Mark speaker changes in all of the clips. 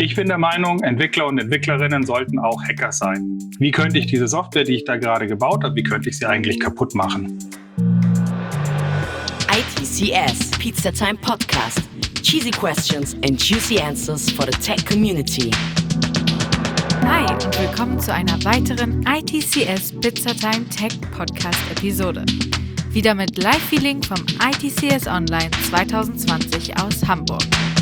Speaker 1: Ich bin der Meinung, Entwickler und Entwicklerinnen sollten auch Hacker sein. Wie könnte ich diese Software, die ich da gerade gebaut habe, wie könnte ich sie eigentlich kaputt machen?
Speaker 2: ITCS Pizza Time Podcast. Cheesy questions and juicy answers for the tech community.
Speaker 3: Hi und willkommen zu einer weiteren ITCS Pizza Time Tech Podcast Episode. Wieder mit Live-Feeling vom ITCS Online 2020 aus Hamburg.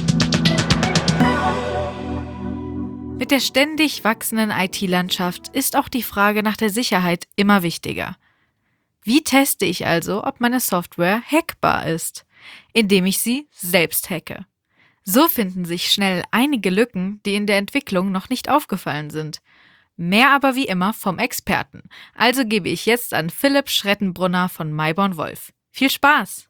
Speaker 3: Mit der ständig wachsenden IT-Landschaft ist auch die Frage nach der Sicherheit immer wichtiger. Wie teste ich also, ob meine Software hackbar ist? Indem ich sie selbst hacke. So finden sich schnell einige Lücken, die in der Entwicklung noch nicht aufgefallen sind. Mehr aber wie immer vom Experten. Also gebe ich jetzt an Philipp Schrettenbrunner von Mayborn Wolf. Viel Spaß!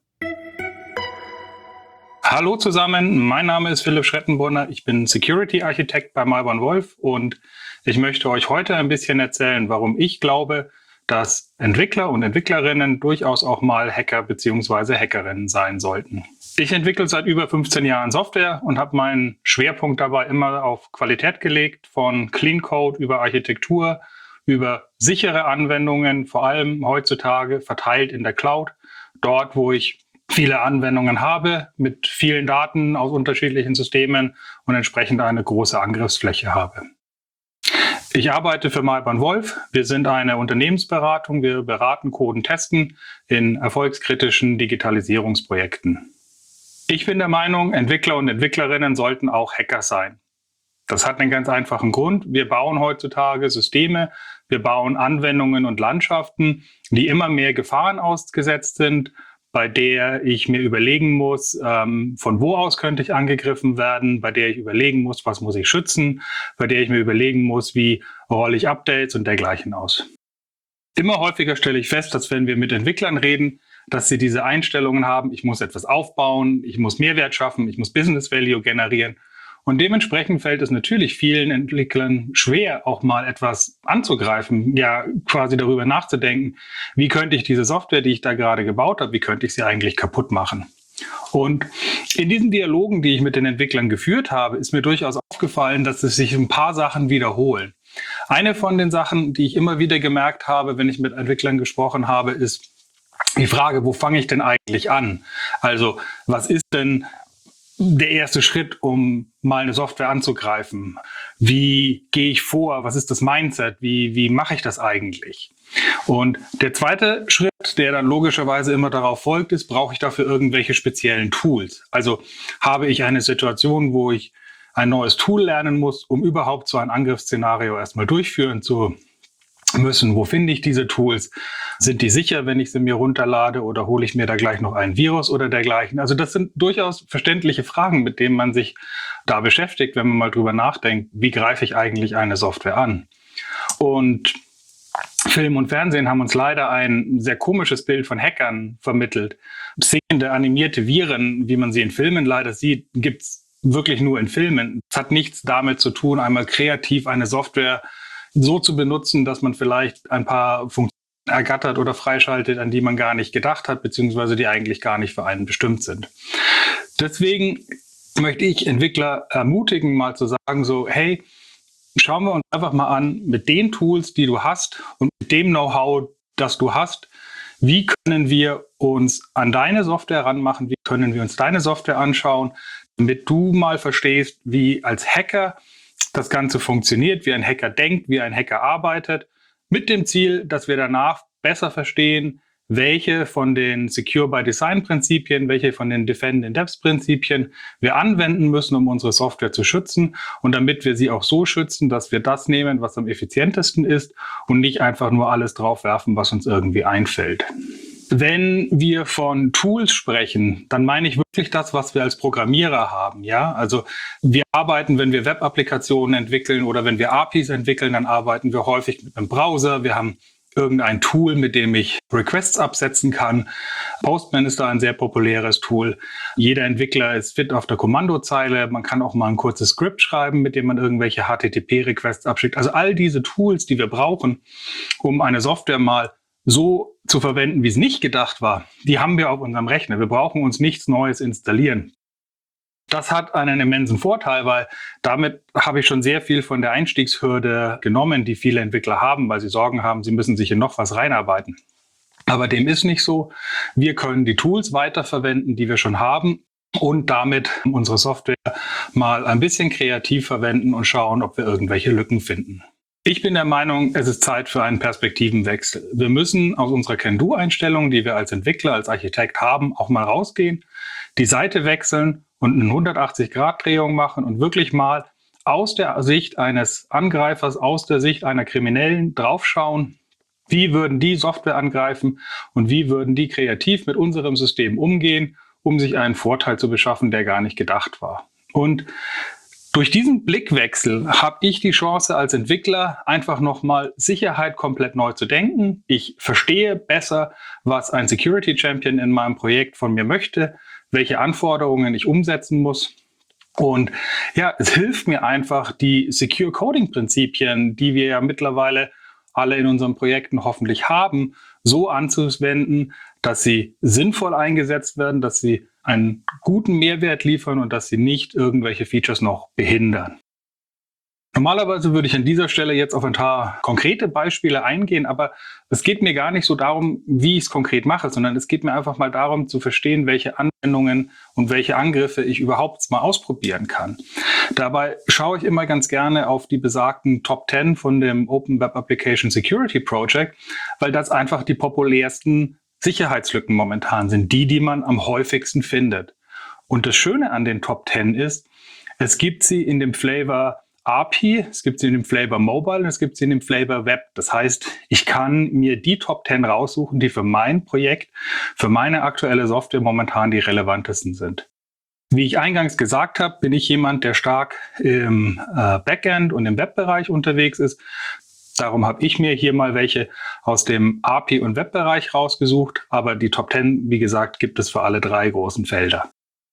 Speaker 1: Hallo zusammen, mein Name ist Philipp Schrettenbrunner, ich bin Security-Architekt bei Mayborn Wolf und ich möchte euch heute ein bisschen erzählen, warum ich glaube, dass Entwickler und Entwicklerinnen durchaus auch mal Hacker bzw. Hackerinnen sein sollten. Ich entwickle seit über 15 Jahren Software und habe meinen Schwerpunkt dabei immer auf Qualität gelegt, von Clean Code über Architektur, über sichere Anwendungen, vor allem heutzutage verteilt in der Cloud, dort wo ich viele Anwendungen habe, mit vielen Daten aus unterschiedlichen Systemen und entsprechend eine große Angriffsfläche habe. Ich arbeite für Mayborn Wolf. Wir sind eine Unternehmensberatung. Wir beraten, coden, testen in erfolgskritischen Digitalisierungsprojekten. Ich bin der Meinung, Entwickler und Entwicklerinnen sollten auch Hacker sein. Das hat einen ganz einfachen Grund. Wir bauen heutzutage Systeme, wir bauen Anwendungen und Landschaften, die immer mehr Gefahren ausgesetzt sind, bei der ich mir überlegen muss, von wo aus könnte ich angegriffen werden, bei der ich überlegen muss, was muss ich schützen, bei der ich mir überlegen muss, wie rolle ich Updates und dergleichen aus. Immer häufiger stelle ich fest, dass wenn wir mit Entwicklern reden, dass sie diese Einstellungen haben, ich muss etwas aufbauen, ich muss Mehrwert schaffen, ich muss Business Value generieren. Und dementsprechend fällt es natürlich vielen Entwicklern schwer, auch mal etwas anzugreifen, ja quasi darüber nachzudenken, wie könnte ich diese Software, die ich da gerade gebaut habe, wie könnte ich sie eigentlich kaputt machen? Und in diesen Dialogen, die ich mit den Entwicklern geführt habe, ist mir durchaus aufgefallen, dass es sich ein paar Sachen wiederholen. Eine von den Sachen, die ich immer wieder gemerkt habe, wenn ich mit Entwicklern gesprochen habe, ist die Frage, wo fange ich denn eigentlich an? Also, was ist denn der erste Schritt, um mal eine Software anzugreifen? Wie gehe ich vor? Was ist das Mindset? Wie mache ich das eigentlich? Und der zweite Schritt, der dann logischerweise immer darauf folgt, ist, brauche ich dafür irgendwelche speziellen Tools? Also habe ich eine Situation, wo ich ein neues Tool lernen muss, um überhaupt so ein Angriffsszenario erstmal durchführen zu müssen. Wo finde ich diese Tools? Sind die sicher, wenn ich sie mir runterlade, oder hole ich mir da gleich noch ein Virus oder dergleichen? Also das sind durchaus verständliche Fragen, mit denen man sich da beschäftigt, wenn man mal drüber nachdenkt, wie greife ich eigentlich eine Software an? Und Film und Fernsehen haben uns leider ein sehr komisches Bild von Hackern vermittelt. Singende, animierte Viren, wie man sie in Filmen leider sieht, gibt's wirklich nur in Filmen. Es hat nichts damit zu tun, einmal kreativ eine Software so zu benutzen, dass man vielleicht ein paar Funktionen ergattert oder freischaltet, an die man gar nicht gedacht hat, beziehungsweise die eigentlich gar nicht für einen bestimmt sind. Deswegen möchte ich Entwickler ermutigen, mal zu sagen, so, hey, schauen wir uns einfach mal an, mit den Tools, die du hast und mit dem Know-how, das du hast, wie können wir uns an deine Software ranmachen, wie können wir uns deine Software anschauen, damit du mal verstehst, wie als Hacker das Ganze funktioniert, wie ein Hacker denkt, wie ein Hacker arbeitet, mit dem Ziel, dass wir danach besser verstehen, welche von den Secure by Design Prinzipien, welche von den Defend in Depth Prinzipien wir anwenden müssen, um unsere Software zu schützen, und damit wir sie auch so schützen, dass wir das nehmen, was am effizientesten ist, und nicht einfach nur alles draufwerfen, was uns irgendwie einfällt. Wenn wir von Tools sprechen, dann meine ich wirklich das, was wir als Programmierer haben. Ja, also wir arbeiten, wenn wir Web-Applikationen entwickeln oder wenn wir APIs entwickeln, dann arbeiten wir häufig mit einem Browser. Wir haben irgendein Tool, mit dem ich Requests absetzen kann. Postman ist da ein sehr populäres Tool. Jeder Entwickler ist fit auf der Kommandozeile. Man kann auch mal ein kurzes Skript schreiben, mit dem man irgendwelche HTTP-Requests abschickt. Also all diese Tools, die wir brauchen, um eine Software mal so zu verwenden, wie es nicht gedacht war, die haben wir auf unserem Rechner. Wir brauchen uns nichts Neues installieren. Das hat einen immensen Vorteil, weil damit habe ich schon sehr viel von der Einstiegshürde genommen, die viele Entwickler haben, weil sie Sorgen haben, sie müssen sich in noch was reinarbeiten. Aber dem ist nicht so. Wir können die Tools weiterverwenden, die wir schon haben, und damit unsere Software mal ein bisschen kreativ verwenden und schauen, ob wir irgendwelche Lücken finden. Ich bin der Meinung, es ist Zeit für einen Perspektivenwechsel. Wir müssen aus unserer Can-Do-Einstellung, die wir als Entwickler, als Architekt haben, auch mal rausgehen, die Seite wechseln und eine 180-Grad-Drehung machen und wirklich mal aus der Sicht eines Angreifers, aus der Sicht einer Kriminellen draufschauen, wie würden die Software angreifen und wie würden die kreativ mit unserem System umgehen, um sich einen Vorteil zu beschaffen, der gar nicht gedacht war. Und durch diesen Blickwechsel habe ich die Chance als Entwickler einfach nochmal Sicherheit komplett neu zu denken. Ich verstehe besser, was ein Security Champion in meinem Projekt von mir möchte, welche Anforderungen ich umsetzen muss. Und ja, es hilft mir einfach, die Secure Coding Prinzipien, die wir ja mittlerweile alle in unseren Projekten hoffentlich haben, so anzuwenden, dass sie sinnvoll eingesetzt werden, dass sie einen guten Mehrwert liefern und dass sie nicht irgendwelche Features noch behindern. Normalerweise würde ich an dieser Stelle jetzt auf ein paar konkrete Beispiele eingehen, aber es geht mir gar nicht so darum, wie ich es konkret mache, sondern es geht mir einfach mal darum zu verstehen, welche Anwendungen und welche Angriffe ich überhaupt mal ausprobieren kann. Dabei schaue ich immer ganz gerne auf die besagten Top 10 von dem Open Web Application Security Project, weil das einfach die populärsten Sicherheitslücken momentan sind, die man am häufigsten findet. Und das Schöne an den Top 10 ist, es gibt sie in dem Flavor API, es gibt sie in dem Flavor Mobile und es gibt sie in dem Flavor Web. Das heißt, ich kann mir die Top 10 raussuchen, die für mein Projekt, für meine aktuelle Software momentan die relevantesten sind. Wie ich eingangs gesagt habe, bin ich jemand, der stark im Backend und im Webbereich unterwegs ist. Darum habe ich mir hier mal welche aus dem API- und Webbereich rausgesucht. Aber die Top 10, wie gesagt, gibt es für alle drei großen Felder.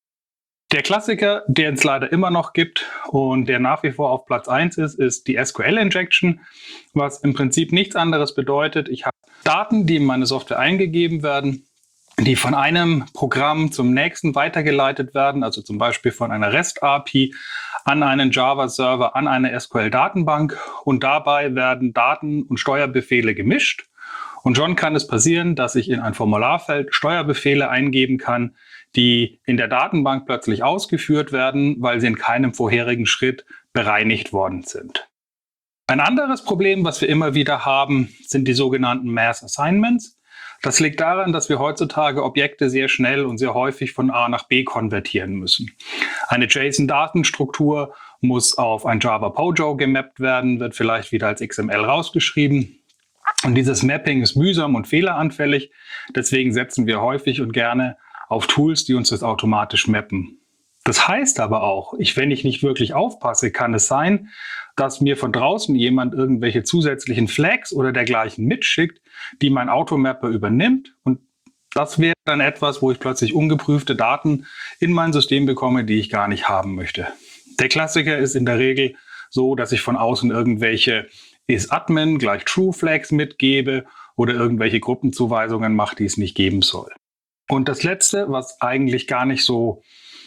Speaker 1: Der Klassiker, den es leider immer noch gibt und der nach wie vor auf Platz 1 ist die SQL-Injection, was im Prinzip nichts anderes bedeutet. Ich habe Daten, die in meine Software eingegeben werden, die von einem Programm zum nächsten weitergeleitet werden, also zum Beispiel von einer REST-API an einen Java-Server, an eine SQL-Datenbank, und dabei werden Daten und Steuerbefehle gemischt. Und schon kann es passieren, dass ich in ein Formularfeld Steuerbefehle eingeben kann, die in der Datenbank plötzlich ausgeführt werden, weil sie in keinem vorherigen Schritt bereinigt worden sind. Ein anderes Problem, was wir immer wieder haben, sind die sogenannten Mass Assignments. Das liegt daran, dass wir heutzutage Objekte sehr schnell und sehr häufig von A nach B konvertieren müssen. Eine JSON-Datenstruktur muss auf ein Java POJO gemappt werden, wird vielleicht wieder als XML rausgeschrieben. Und dieses Mapping ist mühsam und fehleranfällig. Deswegen setzen wir häufig und gerne auf Tools, die uns das automatisch mappen. Das heißt aber auch, wenn ich nicht wirklich aufpasse, kann es sein, dass mir von draußen jemand irgendwelche zusätzlichen Flags oder dergleichen mitschickt, die mein Automapper übernimmt. Und das wäre dann etwas, wo ich plötzlich ungeprüfte Daten in mein System bekomme, die ich gar nicht haben möchte. Der Klassiker ist in der Regel so, dass ich von außen irgendwelche isAdmin gleich True Flags mitgebe oder irgendwelche Gruppenzuweisungen mache, die es nicht geben soll. Und das Letzte, was eigentlich gar nicht so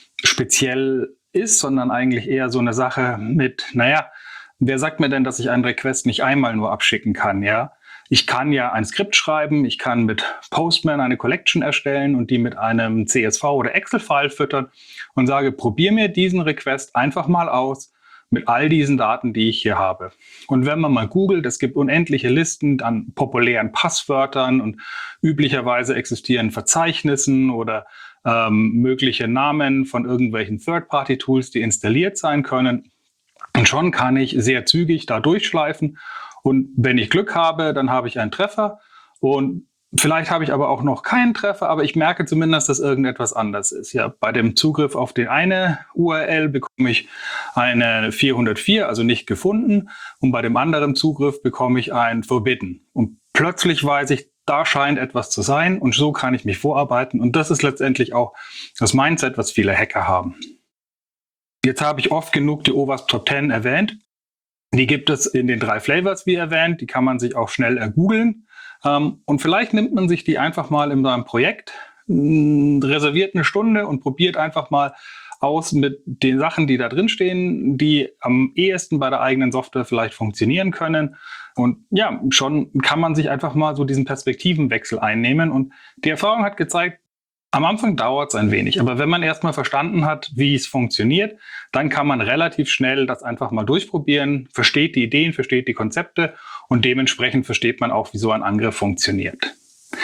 Speaker 1: speziell ist, sondern eigentlich eher so eine Sache mit, wer sagt mir denn, dass ich einen Request nicht einmal nur abschicken kann, ja? Ich kann ja ein Skript schreiben, ich kann mit Postman eine Collection erstellen und die mit einem CSV oder Excel-File füttern und sage, probier mir diesen Request einfach mal aus mit all diesen Daten, die ich hier habe. Und wenn man mal googelt, es gibt unendliche Listen an populären Passwörtern und üblicherweise existieren Verzeichnissen oder mögliche Namen von irgendwelchen Third-Party-Tools, die installiert sein können. Und schon kann ich sehr zügig da durchschleifen. Und wenn ich Glück habe, dann habe ich einen Treffer. Und vielleicht habe ich aber auch noch keinen Treffer, aber ich merke zumindest, dass irgendetwas anders ist. Ja, bei dem Zugriff auf die eine URL bekomme ich eine 404, also nicht gefunden. Und bei dem anderen Zugriff bekomme ich ein Forbidden. Und plötzlich weiß ich, da scheint etwas zu sein und so kann ich mich vorarbeiten. Und das ist letztendlich auch das Mindset, was viele Hacker haben. Jetzt habe ich oft genug die OWASP Top 10 erwähnt. Die gibt es in den 3 Flavors, wie erwähnt. Die kann man sich auch schnell ergoogeln. Und vielleicht nimmt man sich die einfach mal in seinem Projekt, reserviert eine Stunde und probiert einfach mal aus mit den Sachen, die da drin stehen, die am ehesten bei der eigenen Software vielleicht funktionieren können. Und ja, schon kann man sich einfach mal so diesen Perspektivenwechsel einnehmen. Und die Erfahrung hat gezeigt, am Anfang dauert es ein wenig, aber wenn man erstmal verstanden hat, wie es funktioniert, dann kann man relativ schnell das einfach mal durchprobieren, versteht die Ideen, versteht die Konzepte und dementsprechend versteht man auch, wie so ein Angriff funktioniert.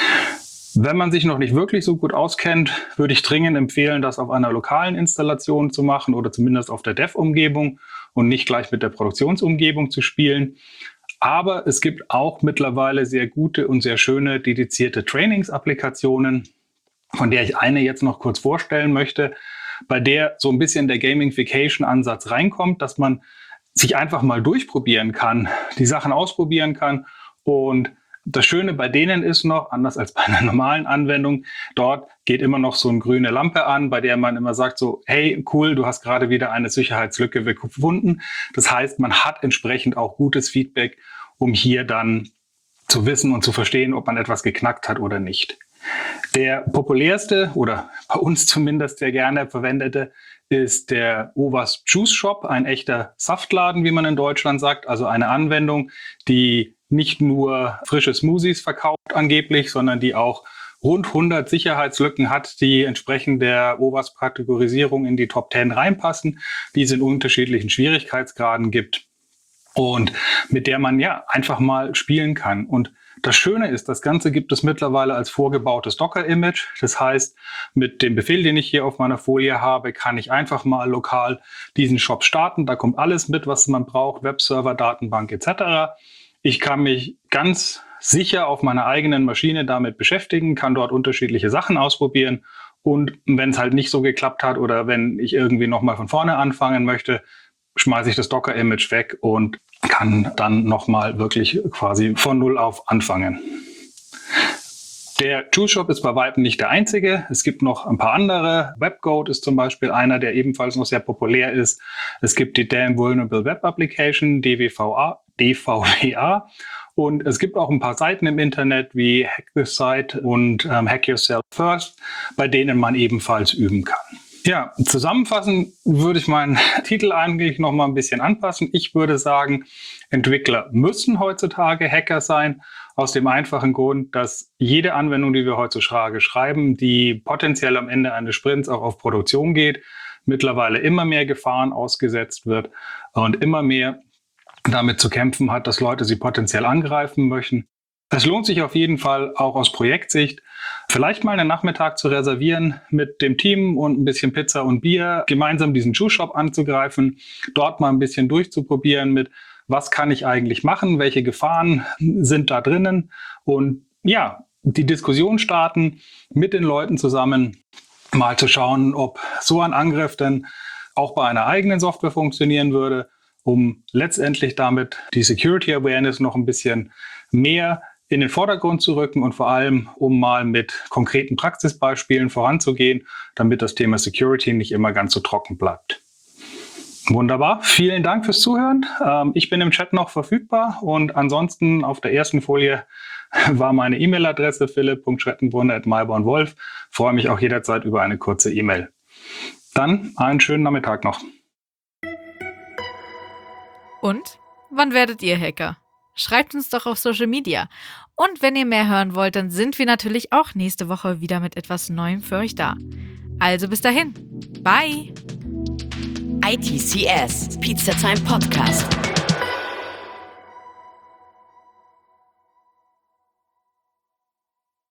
Speaker 1: Wenn man sich noch nicht wirklich so gut auskennt, würde ich dringend empfehlen, das auf einer lokalen Installation zu machen oder zumindest auf der Dev-Umgebung und nicht gleich mit der Produktionsumgebung zu spielen. Aber es gibt auch mittlerweile sehr gute und sehr schöne dedizierte Trainings-Applikationen, von der ich eine jetzt noch kurz vorstellen möchte, bei der so ein bisschen der Gamification-Ansatz reinkommt, dass man sich einfach mal durchprobieren kann, die Sachen ausprobieren kann. Und das Schöne bei denen ist noch, anders als bei einer normalen Anwendung, dort geht immer noch so eine grüne Lampe an, bei der man immer sagt so, hey, cool, du hast gerade wieder eine Sicherheitslücke gefunden. Das heißt, man hat entsprechend auch gutes Feedback, um hier dann zu wissen und zu verstehen, ob man etwas geknackt hat oder nicht. Der populärste oder bei uns zumindest sehr gerne verwendete ist der OWASP Juice Shop, ein echter Saftladen, wie man in Deutschland sagt, also eine Anwendung, die nicht nur frische Smoothies verkauft angeblich, sondern die auch rund 100 Sicherheitslücken hat, die entsprechend der OWASP-Kategorisierung in die Top 10 reinpassen, die es in unterschiedlichen Schwierigkeitsgraden gibt und mit der man ja einfach mal spielen kann. Und das Schöne ist, das Ganze gibt es mittlerweile als vorgebautes Docker-Image. Das heißt, mit dem Befehl, den ich hier auf meiner Folie habe, kann ich einfach mal lokal diesen Shop starten. Da kommt alles mit, was man braucht, Webserver, Datenbank etc. Ich kann mich ganz sicher auf meiner eigenen Maschine damit beschäftigen, kann dort unterschiedliche Sachen ausprobieren. Und wenn es halt nicht so geklappt hat oder wenn ich irgendwie nochmal von vorne anfangen möchte, schmeiße ich das Docker-Image weg und kann dann nochmal wirklich quasi von Null auf anfangen. Der Juice Shop ist bei weitem nicht der einzige. Es gibt noch ein paar andere. WebGoat ist zum Beispiel einer, der ebenfalls noch sehr populär ist. Es gibt die Damn Vulnerable Web Application, DVWA. Und es gibt auch ein paar Seiten im Internet wie Hack This Site und Hack Yourself First, bei denen man ebenfalls üben kann. Ja, zusammenfassend würde ich meinen Titel eigentlich noch mal ein bisschen anpassen. Ich würde sagen, Entwickler müssen heutzutage Hacker sein, aus dem einfachen Grund, dass jede Anwendung, die wir heutzutage schreiben, die potenziell am Ende eines Sprints auch auf Produktion geht, mittlerweile immer mehr Gefahren ausgesetzt wird und immer mehr damit zu kämpfen hat, dass Leute sie potenziell angreifen möchten. Es lohnt sich auf jeden Fall auch aus Projektsicht, vielleicht mal einen Nachmittag zu reservieren mit dem Team und ein bisschen Pizza und Bier, gemeinsam diesen Juice Shop anzugreifen, dort mal ein bisschen durchzuprobieren mit, was kann ich eigentlich machen, welche Gefahren sind da drinnen und ja, die Diskussion starten mit den Leuten zusammen, mal zu schauen, ob so ein Angriff denn auch bei einer eigenen Software funktionieren würde, um letztendlich damit die Security Awareness noch ein bisschen mehr in den Vordergrund zu rücken und vor allem, um mal mit konkreten Praxisbeispielen voranzugehen, damit das Thema Security nicht immer ganz so trocken bleibt. Wunderbar, vielen Dank fürs Zuhören. Ich bin im Chat noch verfügbar und ansonsten auf der ersten Folie war meine E-Mail-Adresse philipp.schrettenbrunner@mybornwolf. Freue mich auch jederzeit über eine kurze E-Mail. Dann einen schönen Nachmittag noch.
Speaker 3: Und wann werdet ihr Hacker? Schreibt uns doch auf Social Media. Und wenn ihr mehr hören wollt, dann sind wir natürlich auch nächste Woche wieder mit etwas Neuem für euch da. Also bis dahin. Bye.
Speaker 2: ITCS, Pizza Time Podcast.